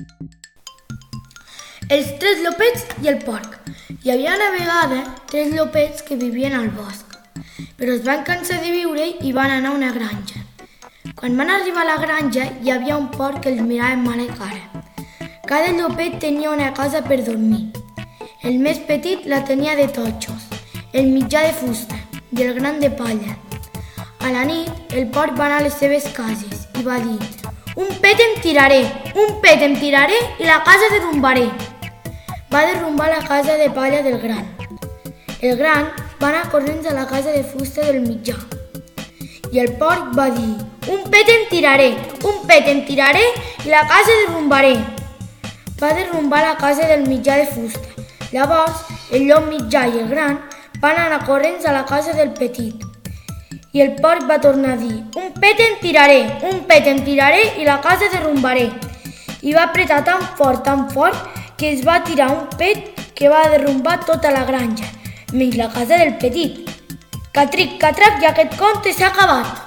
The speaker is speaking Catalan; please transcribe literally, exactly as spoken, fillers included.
Els tres llopets i el porc. Hi havia una vegada tres llopets que vivien al bosc, però es van cansar de viure-hi i van anar a una granja. Quan van arribar a la granja hi havia un porc que els mirava amb mala cara. Cada llopet tenia una casa per dormir. El més petit la tenia de totxos, el mitjà de fusta i el gran de palla. A la nit, el porc va anar a les seves cases i va dir: «Un pet em tiraré, un pet em tiraré i la casa derrumbaré». Va derrumbar la casa de palla del gran. El gran va anar corrents a la casa de fusta del mitjà. I el porc va dir: «Un pet em tiraré, un pet em tiraré i la casa derrumbaré». Va derrumbar la casa del mitjà de fusta. Llavors, el llop mitjà i el gran van anar corrents a la casa del petit. I el porc va tornar a dir: «Un pet em tiraré, un pet em tiraré i la casa derrumbaré». I va apretar tan fort, tan fort, que es va tirar un pet que va derrumbar tota la granja, menys la casa del petit. Catric, catrac, i aquest conte s'ha acabat.